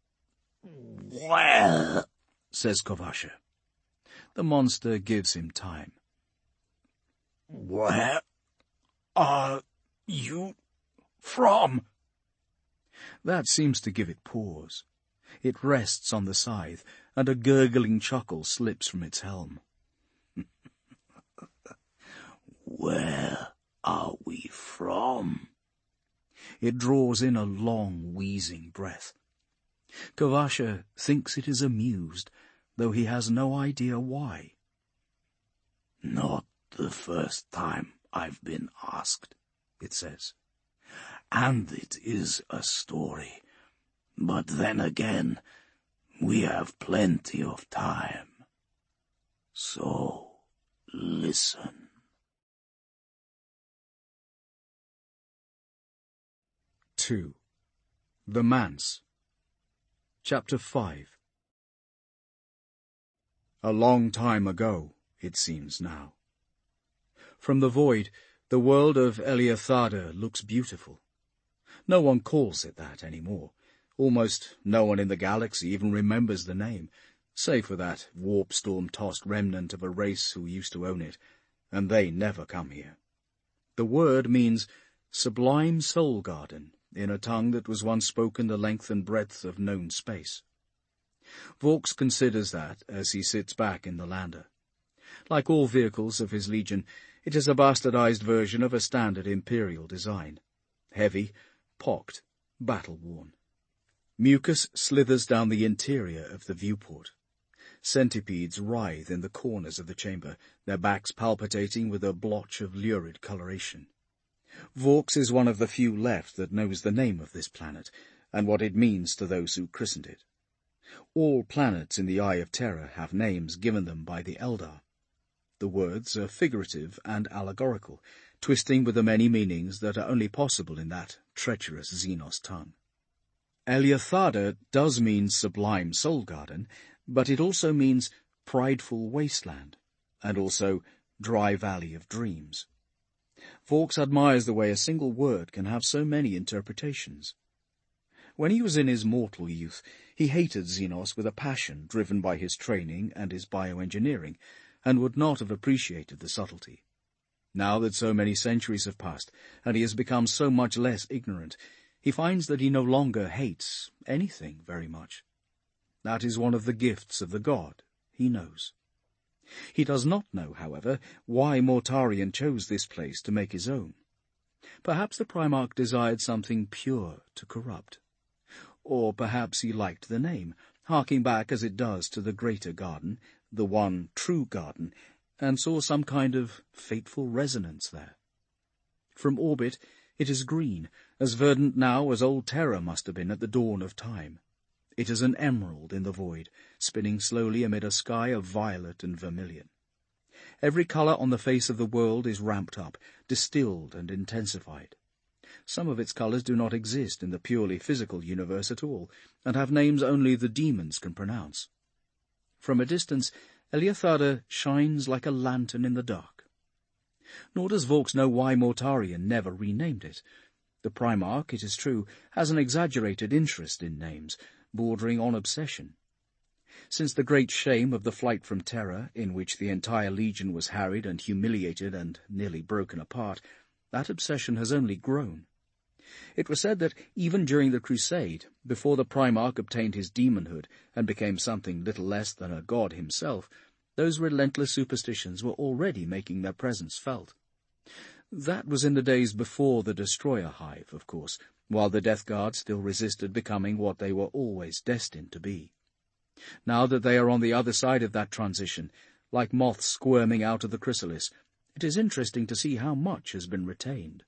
"Where?" says Kvasha. The monster gives him time. "Where are you from?" That seems to give it pause. It rests on the scythe, and a gurgling chuckle slips from its helm. "Where are we from?" It draws in a long, wheezing breath. Kvasha thinks it is amused, though he has no idea why. Not the first time I've been asked, it says. And it is a story. But then again, we have plenty of time. So, listen. two. The Manse. Chapter five. A long time ago, it seems now. From the void, the world of Eleutharda looks beautiful. No one calls it that any more. Almost no one in the galaxy even remembers the name, save for that warp-storm-tossed remnant of a race who used to own it, and they never come here. The word means Sublime Soul Garden, in a tongue that was once spoken the length and breadth of known space. Vaux considers that as he sits back in the lander. Like all vehicles of his legion, it is a bastardized version of a standard Imperial design. Heavy, pocked, battle-worn. Mucus slithers down the interior of the viewport. Centipedes writhe in the corners of the chamber, their backs palpitating with a blotch of lurid coloration. Vaux is one of the few left that knows the name of this planet, and what it means to those who christened it. All planets in the Eye of Terror have names given them by the Eldar. The words are figurative and allegorical, twisting with the many meanings that are only possible in that treacherous Xenos tongue. Eleutharda does mean Sublime Soul Garden, but it also means Prideful Wasteland, and also Dry Valley of Dreams. Vaux admires the way a single word can have so many interpretations. When he was in his mortal youth, he hated Xenos with a passion driven by his training and his bioengineering, and would not have appreciated the subtlety. Now that so many centuries have passed, and he has become so much less ignorant, he finds that he no longer hates anything very much. That is one of the gifts of the god, he knows. He does not know, however, why Mortarion chose this place to make his own. Perhaps the Primarch desired something pure to corrupt. Or perhaps he liked the name, harking back as it does to the greater garden, the one true garden, and saw some kind of fateful resonance there. From orbit, it is green, as verdant now as old Terra must have been at the dawn of time. It is an emerald in the void, spinning slowly amid a sky of violet and vermilion. Every colour on the face of the world is ramped up, distilled and intensified. Some of its colours do not exist in the purely physical universe at all, and have names only the demons can pronounce. From a distance, Eleutharda shines like a lantern in the dark. Nor does Vaux know why Mortarion never renamed it. The Primarch, it is true, has an exaggerated interest in names, bordering on obsession. Since the great shame of the flight from Terra, in which the entire Legion was harried and humiliated and nearly broken apart, that obsession has only grown. It was said that even during the Crusade, before the Primarch obtained his demonhood and became something little less than a god himself, those relentless superstitions were already making their presence felt. That was in the days before the Destroyer Hive, of course, while the Death Guard still resisted becoming what they were always destined to be. Now that they are on the other side of that transition, like moths squirming out of the chrysalis, it is interesting to see how much has been retained.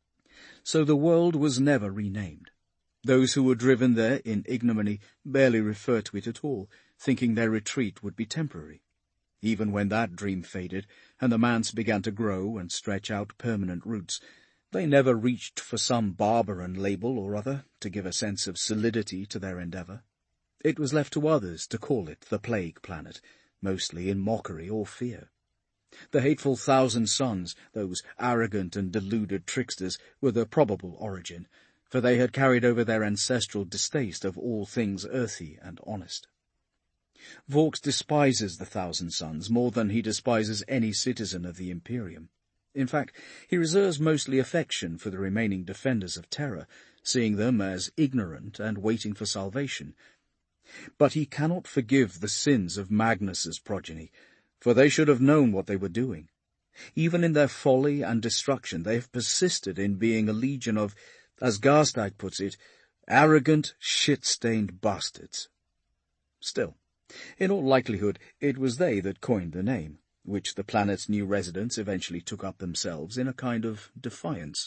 So the world was never renamed. Those who were driven there in ignominy barely refer to it at all, thinking their retreat would be temporary. Even when that dream faded, and the manse began to grow and stretch out permanent roots, they never reached for some barbaran label or other to give a sense of solidity to their endeavour. It was left to others to call it the Plague Planet, mostly in mockery or fear. The hateful Thousand Sons, those arrogant and deluded tricksters, were the probable origin, for they had carried over their ancestral distaste of all things earthy and honest. Vaux despises the Thousand Sons more than he despises any citizen of the Imperium. In fact, he reserves mostly affection for the remaining defenders of Terra, seeing them as ignorant and waiting for salvation. But he cannot forgive the sins of Magnus's progeny, for they should have known what they were doing. Even in their folly and destruction, they have persisted in being a legion of, as Garstag puts it, arrogant, shit-stained bastards. Still, in all likelihood, it was they that coined the name, which the planet's new residents eventually took up themselves in a kind of defiance.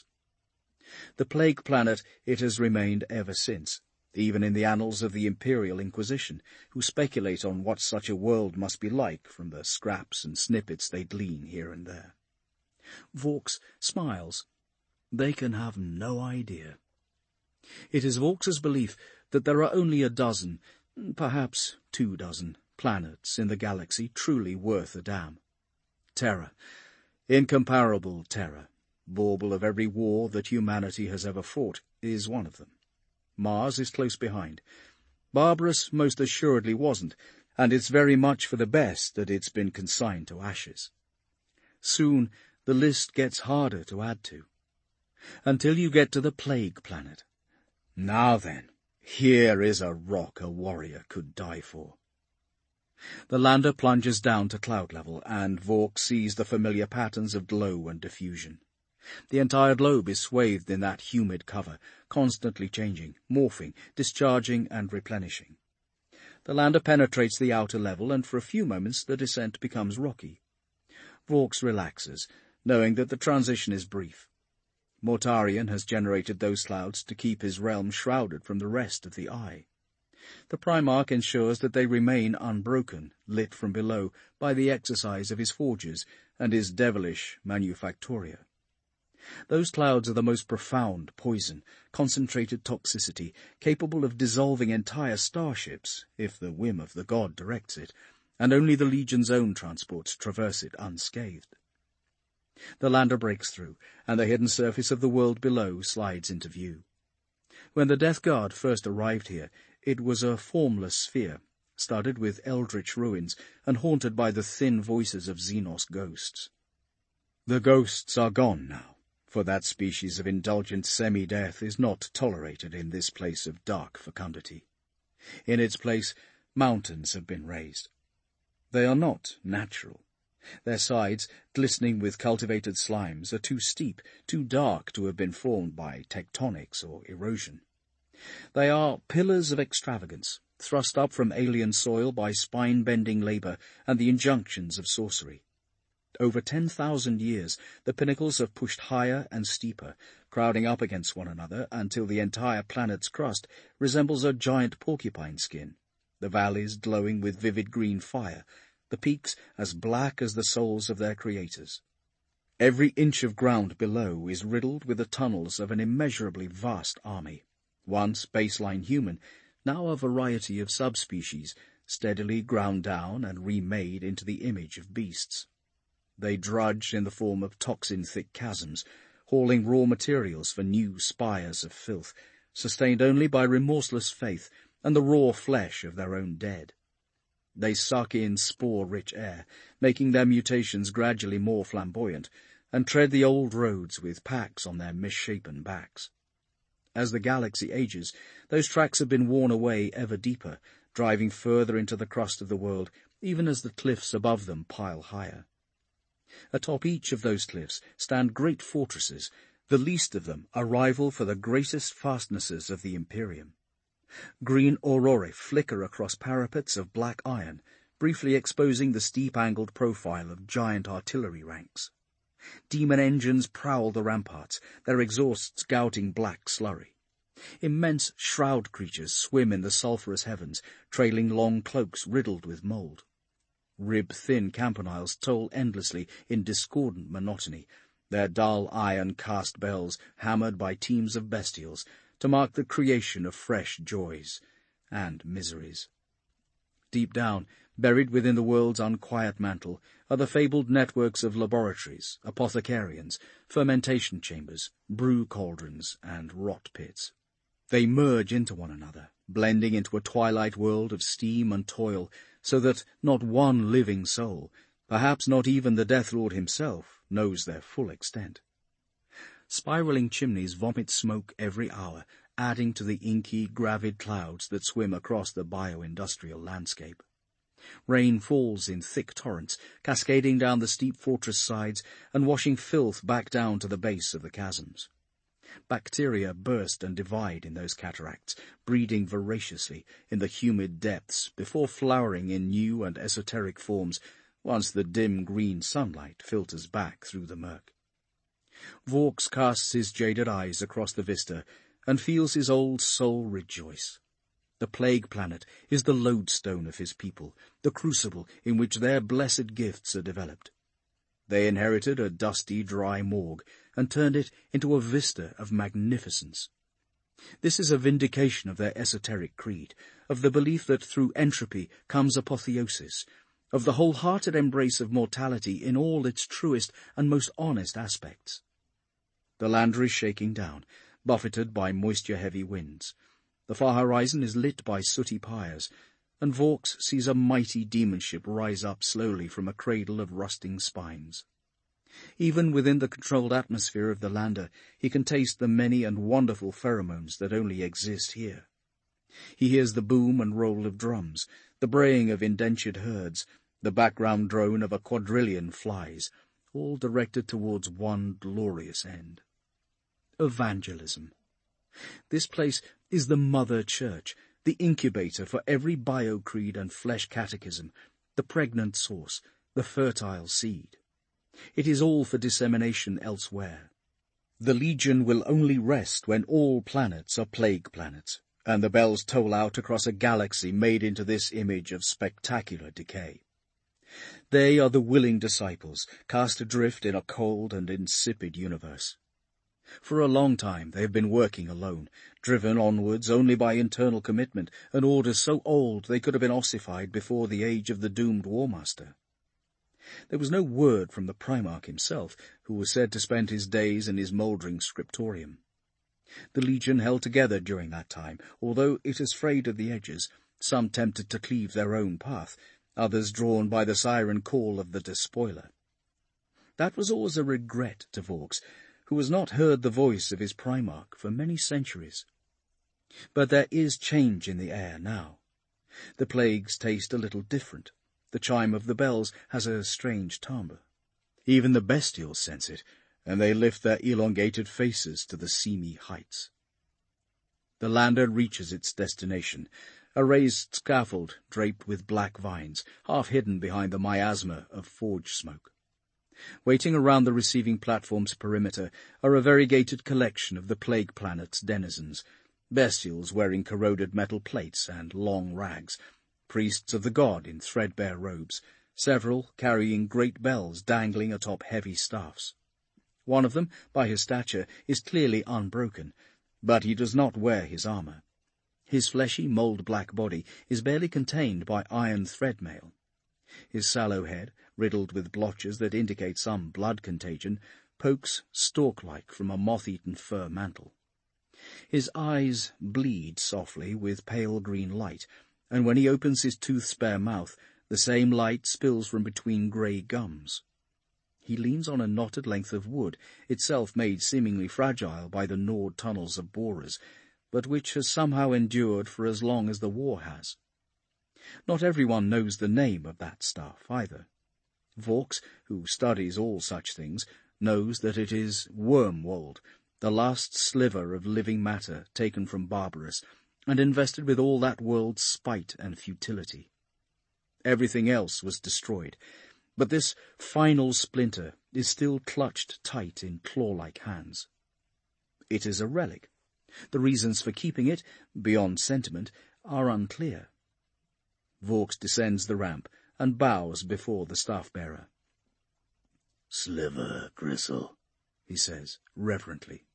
The plague planet it has remained ever since, even in the annals of the Imperial Inquisition, who speculate on what such a world must be like from the scraps and snippets they glean here and there. Vaux smiles. They can have no idea. It is Vaux's belief that there are only a dozen, perhaps two dozen, planets in the galaxy truly worth a damn. Terra, incomparable Terra, bauble of every war that humanity has ever fought, is one of them. Mars is close behind. Barbarous most assuredly wasn't, and it's very much for the best that it's been consigned to ashes. Soon the list gets harder to add to, until you get to the plague planet. Now then, here is a rock a warrior could die for. The lander plunges down to cloud level, and Vaux sees the familiar patterns of glow and diffusion. The entire globe is swathed in that humid cover, constantly changing, morphing, discharging, and replenishing. The lander penetrates the outer level, and for a few moments the descent becomes rocky. Vaux relaxes, knowing that the transition is brief. Mortarion has generated those clouds to keep his realm shrouded from the rest of the eye. The Primarch ensures that they remain unbroken, lit from below by the exercise of his forges and his devilish manufactoria. Those clouds are the most profound poison, concentrated toxicity, capable of dissolving entire starships, if the whim of the god directs it, and only the Legion's own transports traverse it unscathed. The lander breaks through, and the hidden surface of the world below slides into view. When the Death Guard first arrived here, it was a formless sphere, studded with eldritch ruins and haunted by the thin voices of Xenos ghosts. The ghosts are gone now, for that species of indulgent semi-death is not tolerated in this place of dark fecundity. In its place, mountains have been raised. They are not natural. Their sides, glistening with cultivated slimes, are too steep, too dark to have been formed by tectonics or erosion. They are pillars of extravagance, thrust up from alien soil by spine-bending labour and the injunctions of sorcery. Over ten thousand years, the pinnacles have pushed higher and steeper, crowding up against one another until the entire planet's crust resembles a giant porcupine skin, the valleys glowing with vivid green fire, the peaks as black as the souls of their creators. Every inch of ground below is riddled with the tunnels of an immeasurably vast army, once baseline human, now a variety of subspecies, steadily ground down and remade into the image of beasts. They drudge in the form of toxin-thick chasms, hauling raw materials for new spires of filth, sustained only by remorseless faith and the raw flesh of their own dead. They suck in spore-rich air, making their mutations gradually more flamboyant, and tread the old roads with packs on their misshapen backs. As the galaxy ages, those tracks have been worn away ever deeper, driving further into the crust of the world, even as the cliffs above them pile higher. Atop each of those cliffs stand great fortresses, the least of them a rival for the greatest fastnesses of the Imperium. Green aurorae flicker across parapets of black iron, briefly exposing the steep-angled profile of giant artillery ranks. Demon engines prowl the ramparts, their exhausts gouting black slurry. Immense shroud creatures swim in the sulphurous heavens, trailing long cloaks riddled with mould. Rib-thin campaniles toll endlessly in discordant monotony, their dull iron-cast bells hammered by teams of bestials, to mark the creation of fresh joys and miseries. Deep down, buried within the world's unquiet mantle, are the fabled networks of laboratories, apothecarians, fermentation chambers, brew cauldrons, and rot pits. They merge into one another, blending into a twilight world of steam and toil, so that not one living soul, perhaps not even the Death Lord himself, knows their full extent. Spiralling chimneys vomit smoke every hour, adding to the inky, gravid clouds that swim across the bio-industrial landscape. Rain falls in thick torrents, cascading down the steep fortress sides and washing filth back down to the base of the chasms. Bacteria burst and divide in those cataracts, breeding voraciously in the humid depths before flowering in new and esoteric forms once the dim green sunlight filters back through the murk. Vaux casts his jaded eyes across the vista and feels his old soul rejoice. The plague planet is the lodestone of his people, the crucible in which their blessed gifts are developed. They inherited a dusty, dry morgue and turned it into a vista of magnificence. This is a vindication of their esoteric creed, of the belief that through entropy comes apotheosis, of the wholehearted embrace of mortality in all its truest and most honest aspects. The lander is shaking down, buffeted by moisture-heavy winds. The far horizon is lit by sooty pyres, and Vaux sees a mighty demon ship rise up slowly from a cradle of rusting spines. Even within the controlled atmosphere of the lander, he can taste the many and wonderful pheromones that only exist here. He hears the boom and roll of drums, the braying of indentured herds, the background drone of a quadrillion flies, all directed towards one glorious end. Evangelism. This place is the mother church, the incubator for every bio-creed and flesh catechism, the pregnant source, the fertile seed. It is all for dissemination elsewhere. The Legion will only rest when all planets are plague planets, and the bells toll out across a galaxy made into this image of spectacular decay. They are the willing disciples, cast adrift in a cold and insipid universe. For a long time they have been working alone, driven onwards only by internal commitment and orders so old they could have been ossified before the age of the doomed War Master. There was no word from the Primarch himself, who was said to spend his days in his mouldering scriptorium. The Legion held together during that time, although it has frayed at the edges, some tempted to cleave their own path, others drawn by the siren call of the despoiler. That was always a regret to Vaux, who has not heard the voice of his Primarch for many centuries. But there is change in the air now. The plagues taste a little different. The chime of the bells has a strange timbre. Even the bestials sense it, and they lift their elongated faces to the seamy heights. The lander reaches its destination, a raised scaffold draped with black vines, half hidden behind the miasma of forge smoke. Waiting around the receiving platform's perimeter are a variegated collection of the plague planet's denizens, bestials wearing corroded metal plates and long rags, priests of the god in threadbare robes, several carrying great bells dangling atop heavy staffs. One of them, by his stature, is clearly unbroken, but he does not wear his armour. His fleshy, mould-black body is barely contained by iron threadmail. His sallow head, riddled with blotches that indicate some blood contagion, pokes stalk-like from a moth-eaten fur mantle. His eyes bleed softly with pale green light, and when he opens his tooth-spare mouth, the same light spills from between grey gums. He leans on a knotted length of wood, itself made seemingly fragile by the gnawed tunnels of borers, but which has somehow endured for as long as the war has. Not everyone knows the name of that stuff, either. Vaux, who studies all such things, knows that it is wormwold, the last sliver of living matter taken from Barbarus, and invested with all that world's spite and futility. Everything else was destroyed, but this final splinter is still clutched tight in claw-like hands. It is a relic. The reasons for keeping it, beyond sentiment, are unclear. Vaux descends the ramp and bows before the staff-bearer. "Sliver Gristle," he says, reverently.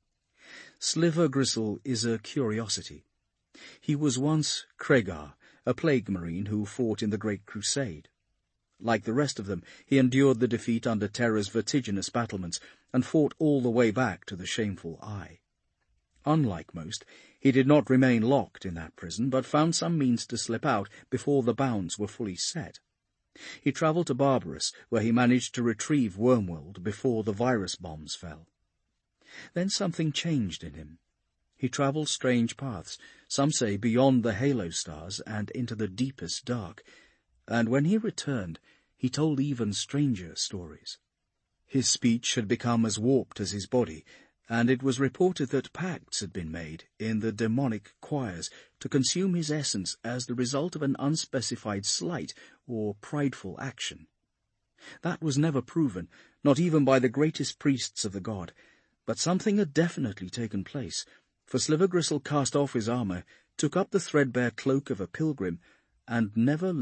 Sliver Gristle is a curiosity. He was once Cregar, a plague marine who fought in the Great Crusade. Like the rest of them, he endured the defeat under Terra's vertiginous battlements and fought all the way back to the shameful Eye. Unlike most, he did not remain locked in that prison, but found some means to slip out before the bounds were fully set. He travelled to Barbarus, where he managed to retrieve Wormwold before the virus bombs fell. Then something changed in him. He travelled strange paths, some say beyond the halo stars and into the deepest dark, and when he returned, he told even stranger stories. His speech had become as warped as his body, and it was reported that pacts had been made in the demonic choirs to consume his essence as the result of an unspecified slight or prideful action. That was never proven, not even by the greatest priests of the god, but something had definitely taken place, for Slivergristle cast off his armour, took up the threadbare cloak of a pilgrim, and never